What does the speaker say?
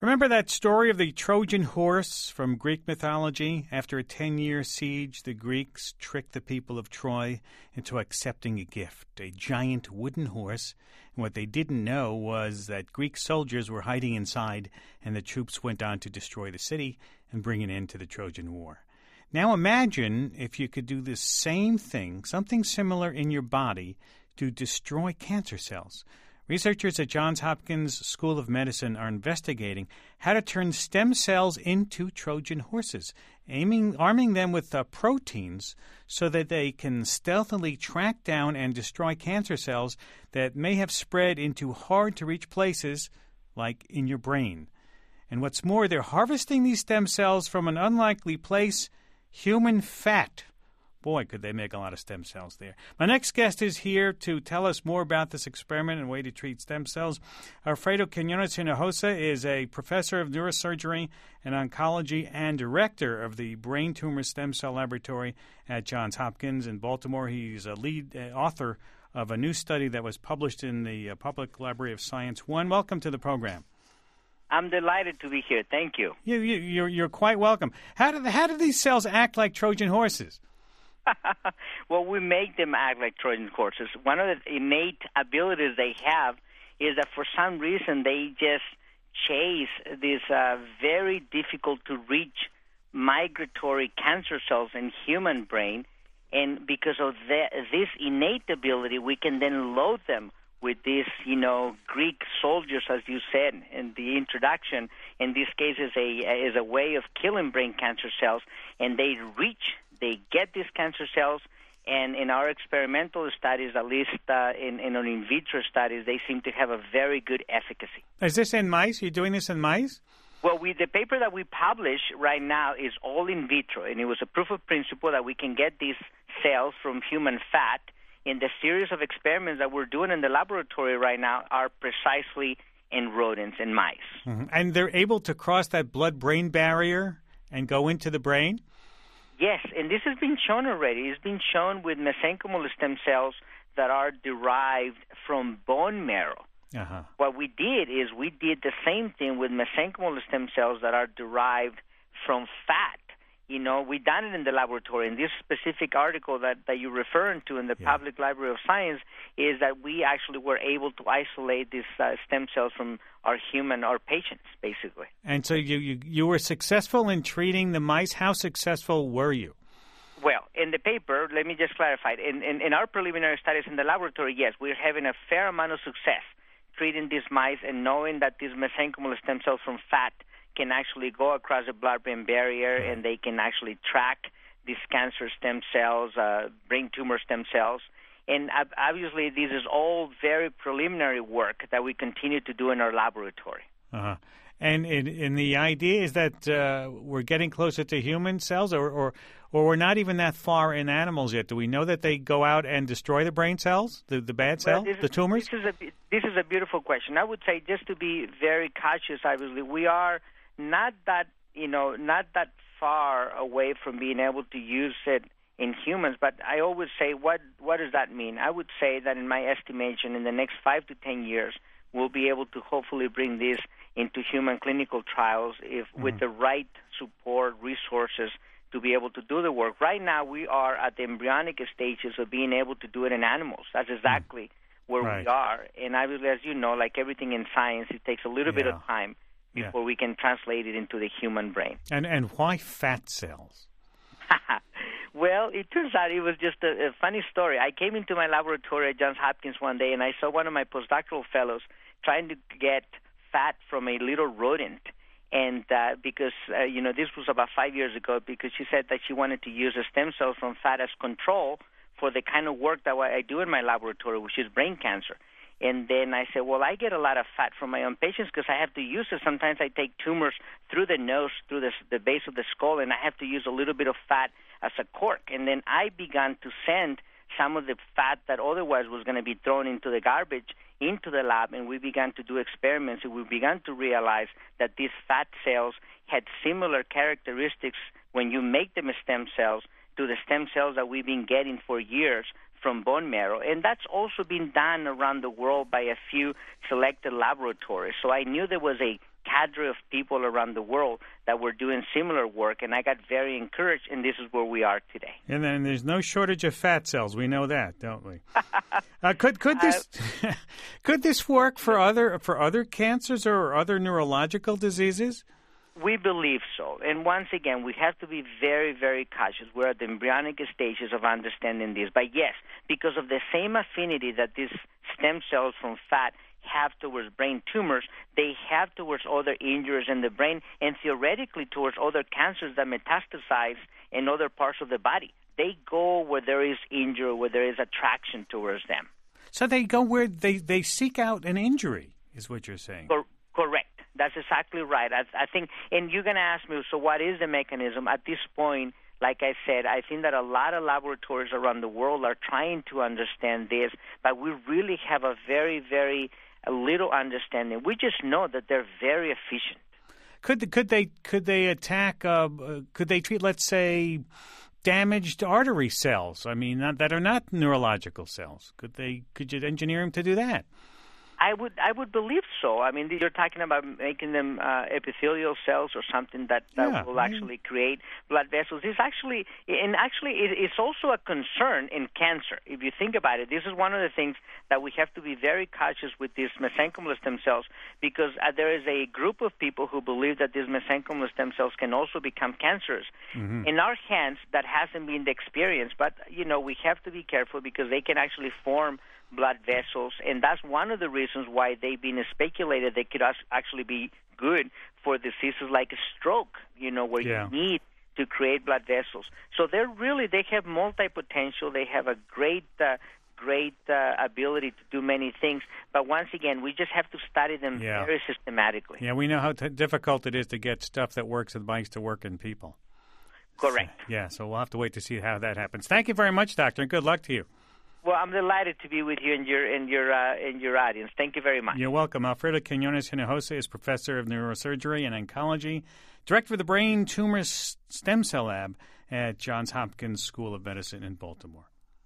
Remember that story of the Trojan horse from Greek mythology? After a 10-year siege, the Greeks tricked the people of Troy into accepting a gift, a giant wooden horse. And what they didn't know was that Greek soldiers were hiding inside, and the troops went on to destroy the city and bring an end to the Trojan War. Now imagine if you could do the same thing, something similar in your body, to destroy cancer cells. Researchers at Johns Hopkins School of Medicine are investigating how to turn stem cells into Trojan horses, arming them with proteins so that they can stealthily track down and destroy cancer cells that may have spread into hard-to-reach places like in your brain. And what's more, they're harvesting these stem cells from an unlikely place, human fat. Boy, could they make a lot of stem cells there. My next guest is here to tell us more about this experiment and way to treat stem cells. Alfredo Quinones Hinojosa is a professor of neurosurgery and oncology and director of the Brain Tumor Stem Cell Laboratory at Johns Hopkins in Baltimore. He's a lead author of a new study that was published in the Public Library of Science 1. Welcome to the program. I'm delighted to be here. Thank you. You're quite welcome. How do these cells act like Trojan horses? Well, we make them act like Trojan horses. One of the innate abilities they have is that for some reason they just chase these very difficult-to-reach migratory cancer cells in human brain, and because of this innate ability, we can then load them with these, Greek soldiers, as you said in the introduction. In this case, is a way of killing brain cancer cells, and they get these cancer cells, and in our experimental studies, at least in in vitro studies, they seem to have a very good efficacy. Is this in mice? You're doing this in mice? Well, the paper that we publish right now is all in vitro, and it was a proof of principle that we can get these cells from human fat. And the series of experiments that we're doing in the laboratory right now are precisely in rodents and mice. Mm-hmm. And they're able to cross that blood-brain barrier and go into the brain? Yes, and this has been shown already. It's been shown with mesenchymal stem cells that are derived from bone marrow. Uh-huh. What we did is we did the same thing with mesenchymal stem cells that are derived from fat. We've done it in the laboratory. And this specific article that you're referring to in the Public Library of Science is that we actually were able to isolate these stem cells from our patients, basically. And so you were successful in treating the mice. How successful were you? Well, in the paper, let me just clarify. In our preliminary studies in the laboratory, yes, we're having a fair amount of success treating these mice and knowing that these mesenchymal stem cells from fat can actually go across the blood-brain barrier, and they can actually track these cancer stem cells, brain tumor stem cells. And obviously, this is all very preliminary work that we continue to do in our laboratory. Uh-huh. And the idea is that we're getting closer to human cells, or we're not even that far in animals yet. Do we know that they go out and destroy the brain cells, the bad cells, the tumors? This is a beautiful question. I would say, just to be very cautious, obviously, we are not that far away from being able to use it in humans. But I always say, what does that mean? I would say that in my estimation, in the next 5 to 10 years, we'll be able to hopefully bring this into human clinical trials with the right support, resources to be able to do the work. Right now, we are at the embryonic stages of being able to do it in animals. That's exactly where we are. And obviously, as you know, like everything in science, it takes a little bit of time before we can translate it into the human brain. And why fat cells? Well, it turns out it was just a funny story. I came into my laboratory at Johns Hopkins one day, and I saw one of my postdoctoral fellows trying to get fat from a little rodent. And because, this was about 5 years ago, because she said that she wanted to use a stem cell from fat as control for the kind of work that I do in my laboratory, which is brain cancer. And then I said, well, I get a lot of fat from my own patients because I have to use it. Sometimes I take tumors through the nose, through the base of the skull, and I have to use a little bit of fat as a cork. And then I began to send some of the fat that otherwise was going to be thrown into the garbage into the lab, and we began to do experiments, and we began to realize that these fat cells had similar characteristics when you make them stem cells to the stem cells that we've been getting for years from bone marrow. And that's also been done around the world by a few selected laboratories. So I knew there was a cadre of people around the world that were doing similar work, and I got very encouraged, and this is where we are today. And then there's no shortage of fat cells. We know that, don't we? Could this work for other cancers or other neurological diseases? We believe so. And once again, we have to be very, very cautious. We're at the embryonic stages of understanding this. But yes, because of the same affinity that these stem cells from fat have towards brain tumors, they have towards other injuries in the brain and theoretically towards other cancers that metastasize in other parts of the body. They go where there is injury, where there is attraction towards them. So they go where they seek out an injury, is what you're saying. Correct. That's exactly right. I think, and you're going to ask me, so what is the mechanism? At this point, like I said, I think that a lot of laboratories around the world are trying to understand this, but we really have a very, very little understanding. We just know that they're very efficient. Could they attack? Could they treat, let's say, damaged artery cells? I mean, that are not neurological cells. Could you engineer them to do that? I would believe so. I mean, you're talking about making them epithelial cells or something that will actually create blood vessels. It's it's also a concern in cancer. If you think about it, this is one of the things that we have to be very cautious with these mesenchymal stem cells, because there is a group of people who believe that these mesenchymal stem cells can also become cancerous. Mm-hmm. In our hands, that hasn't been the experience, but we have to be careful because they can actually form blood vessels, and that's one of the reasons why they've been speculated they could actually be good for diseases like a stroke, where you need to create blood vessels. So they have multi-potential. They have a great ability to do many things, but once again, we just have to study them very systematically. Yeah, we know how difficult it is to get stuff that works in mice to work in people. Correct. So we'll have to wait to see how that happens. Thank you very much, Doctor, and good luck to you. Well, I'm delighted to be with you and your audience. Thank you very much. You're welcome. Alfredo Quiñones Hinojosa is professor of neurosurgery and oncology, director of the Brain Tumor Stem Cell Lab at Johns Hopkins School of Medicine in Baltimore.